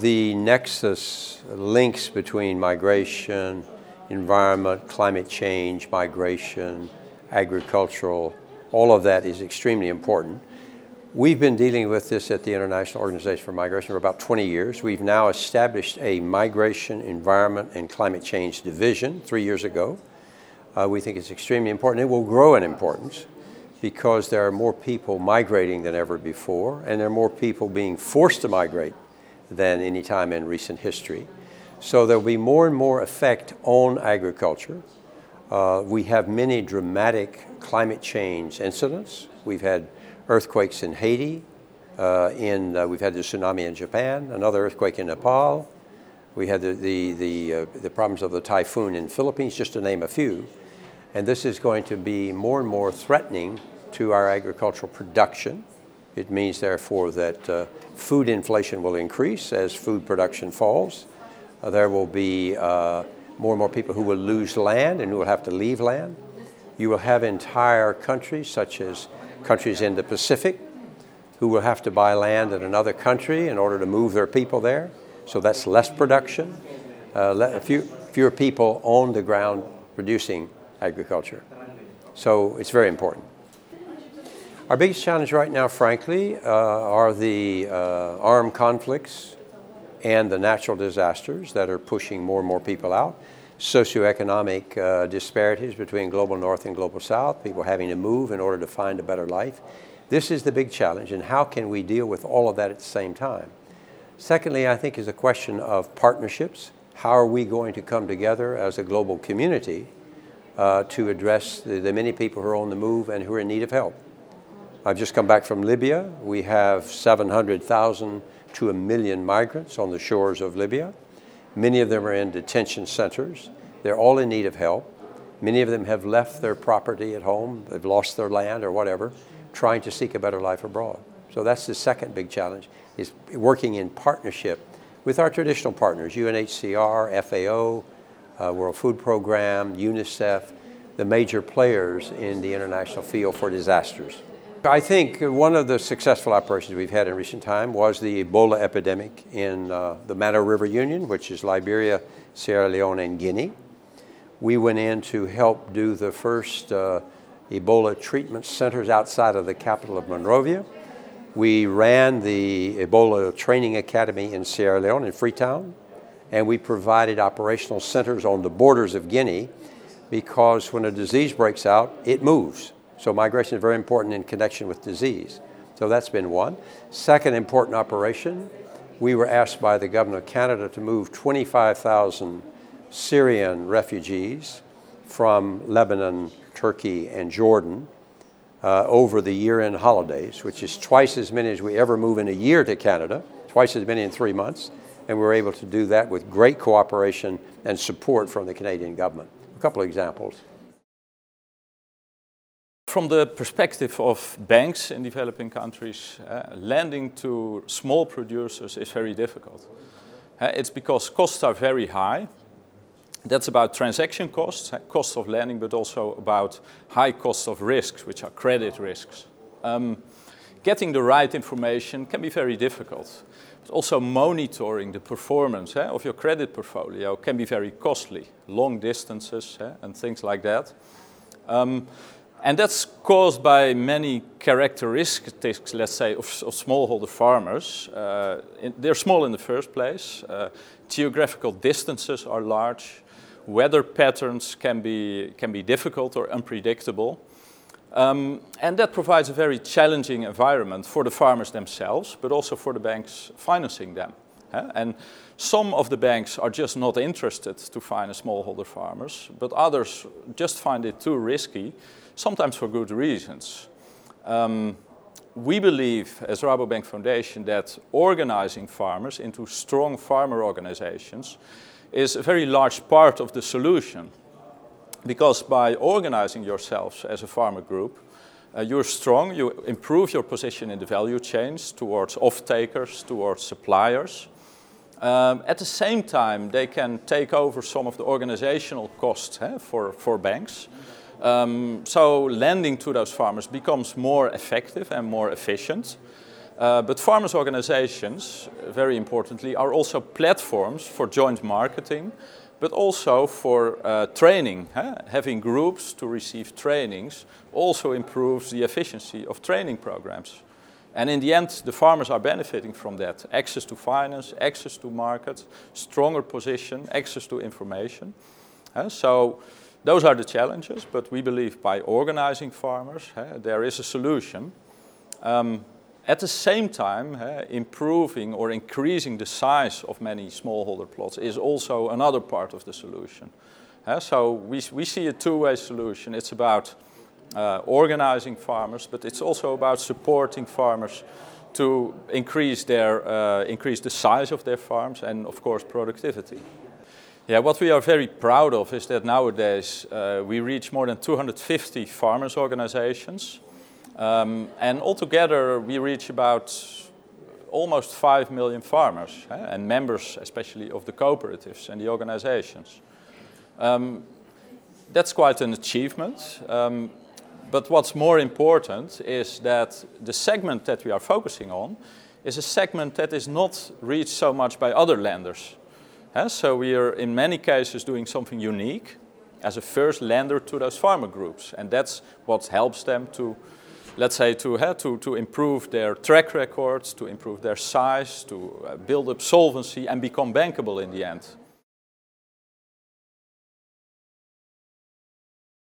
the nexus links between migration, environment, climate change, migration, agricultural, all of that is extremely important. We've been dealing with this at the International Organization for Migration for about 20 years. We've now established a Migration, Environment, and Climate Change Division 3 years ago. We think it's extremely important. It will grow in importance because there are more people migrating than ever before, and there are more people being forced to migrate than any time in recent history. So there'll be more and more effect on agriculture. We have many dramatic climate change incidents. We've had earthquakes in Haiti, we've had the tsunami in Japan, another earthquake in Nepal. We had the problems of the typhoon in the Philippines, just to name a few. And this is going to be more and more threatening to our agricultural production. It means, therefore, that food inflation will increase as food production falls. There will be more and more people who will lose land and who will have to leave land. You will have entire countries, such as countries in the Pacific, who will have to buy land in another country in order to move their people there. So that's less production, fewer people on the ground producing agriculture. So it's very important. Our biggest challenge right now, frankly, are the armed conflicts and the natural disasters that are pushing more and more people out. Socioeconomic disparities between global north and global south, people having to move in order to find a better life. This is the big challenge, and how can we deal with all of that at the same time? Secondly, I think is a question of partnerships. How are we going to come together as a global community to address the many people who are on the move and who are in need of help? I've just come back from Libya. We have 700,000 to 1 million migrants on the shores of Libya. Many of them are in detention centers. They're all in need of help. Many of them have left their property at home. They've lost their land or whatever, trying to seek a better life abroad. So that's the second big challenge, is working in partnership with our traditional partners, UNHCR, FAO, World Food Program, UNICEF, the major players in the international field for disasters. I think one of the successful operations we've had in recent time was the Ebola epidemic in the Mano River Union, which is Liberia, Sierra Leone, and Guinea. We went in to help do the first Ebola treatment centers outside of the capital of Monrovia. We ran the Ebola Training Academy in Sierra Leone, in Freetown, and we provided operational centers on the borders of Guinea, because when a disease breaks out, it moves. So migration is very important in connection with disease. So that's been one. Second important operation, we were asked by the government of Canada to move 25,000 Syrian refugees from Lebanon, Turkey, and Jordan over the year-end holidays, which is twice as many as we ever move in a year to Canada, twice as many in 3 months. And we were able to do that with great cooperation and support from the Canadian government. A couple of examples. From the perspective of banks in developing countries, lending to small producers is very difficult. It's because costs are very high. That's about transaction costs, costs of lending, but also about high costs of risks, which are credit risks. Getting the right information can be very difficult. But also monitoring the performance of your credit portfolio can be very costly, long distances and things like that. And that's caused by many characteristics, let's say, of smallholder farmers. They're small in the first place. Geographical distances are large. Weather patterns can be difficult or unpredictable. And that provides a very challenging environment for the farmers themselves, but also for the banks financing them. And some of the banks are just not interested to finance smallholder farmers, but others just find it too risky, sometimes for good reasons. We believe, as Rabobank Foundation, that organizing farmers into strong farmer organizations is a very large part of the solution. Because by organizing yourselves as a farmer group, you're strong, you improve your position in the value chains towards off-takers, towards suppliers. At the same time, they can take over some of the organizational costs for banks. So lending to those farmers becomes more effective and more efficient. But farmers' organizations, very importantly, are also platforms for joint marketing, but also for training. Having groups to receive trainings also improves the efficiency of training programs. And in the end, the farmers are benefiting from that. Access to finance, access to market, stronger position, access to information. So those are the challenges, but we believe by organizing farmers, there is a solution. At the same time, improving or increasing the size of many smallholder plots is also another part of the solution. So we see a two-way solution. It's about organizing farmers, but it's also about supporting farmers to increase the size of their farms and, of course, productivity. Yeah, what we are very proud of is that nowadays we reach more than 250 farmers' organizations. And altogether, we reach about almost 5 million farmers and members, especially of the cooperatives and the organizations. That's quite an achievement. But what's more important is that the segment that we are focusing on is a segment that is not reached so much by other lenders. So we are, in many cases, doing something unique as a first lender to those farmer groups. And that's what helps them to, let's say, to improve their track records, to improve their size, to build up solvency and become bankable in the end.